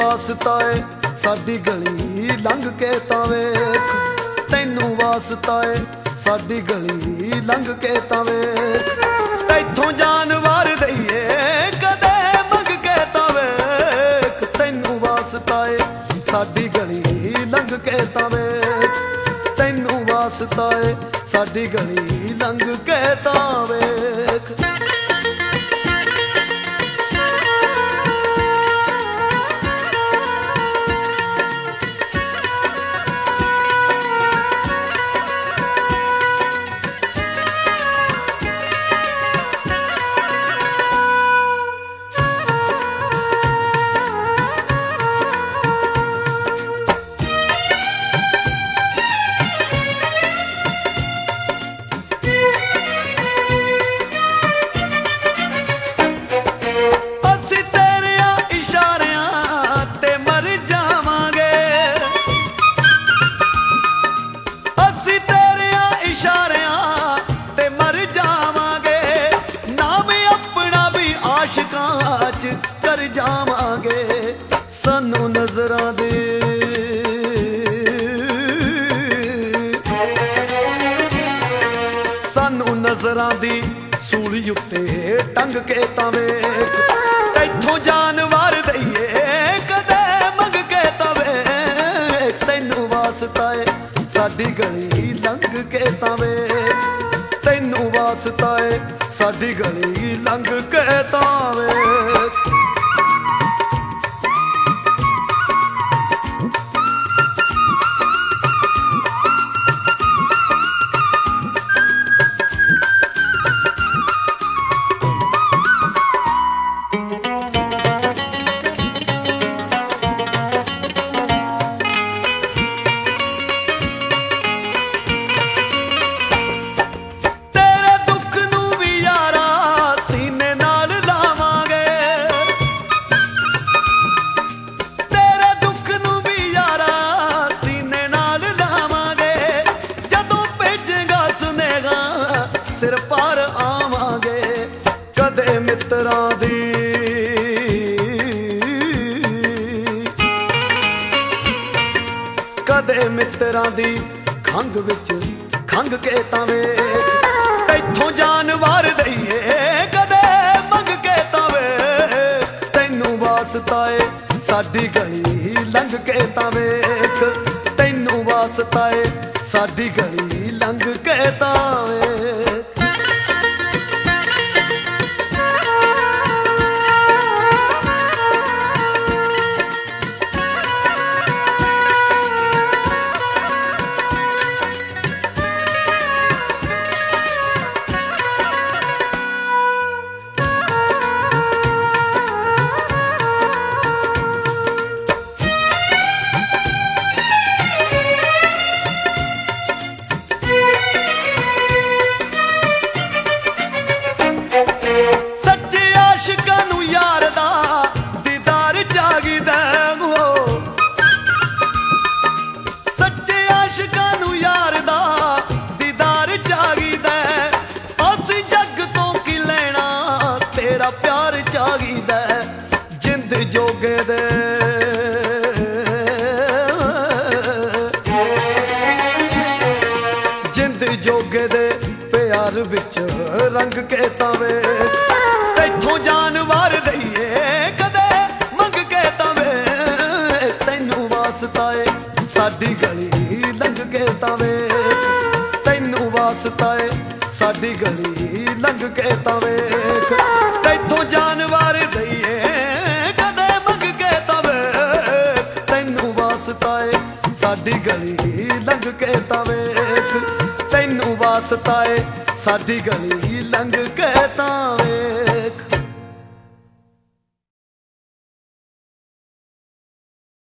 वास्ता है साडी गली लंघ के तां वेख, तैनू वास्ता है साडी गली लंघ के तां वेख, तैथों जान वार दईए कदे मंग के तां वेख, तैनू वास्ता है साडी गली लंघ के तां वेख, तैनू वास्ता है साडी गली लंघ के तां वेख। कर जावांगे सानू नजरां दे सानू नजरां दी सूली उत्ते टंग के तां वेख, तैथों जान वार दईए कदे मंग के तां वेख, तैनू वास्ता है साडी गली लंघ के तां वेख, तैनू वास्ता है साडी गली लंघ के तां वेख। सिर पार आवांगे कदे मित्रां दी कदे मित्रां दी खंघ विच खंघ के तां वेख, तैथों जान वार दईए कदे मंग के तां वेख, तैनू वास्ता है साडी गली लंघ के तां वेख, तैनू वास्ता है साडी गली लंघ के तां वेख। प्यार चाहिदा जिंद जोगे दे जिंद जोगे दे प्यार विच रंग के तां वेख, तैथों जान वार दईए कदे मंग के तां वेख, तैनू वास्ता है साडी गली लंघ के तां वेख, तैनू वास्ता है साडी गली लंघ के तां वेख, तैथों जान वार दईए कदे मंग के तां वेख, तैनू वास्ता है साडी गली लंघ के तां वेख, तैनू वास्ता है साडी गली लंघ के तां वेख।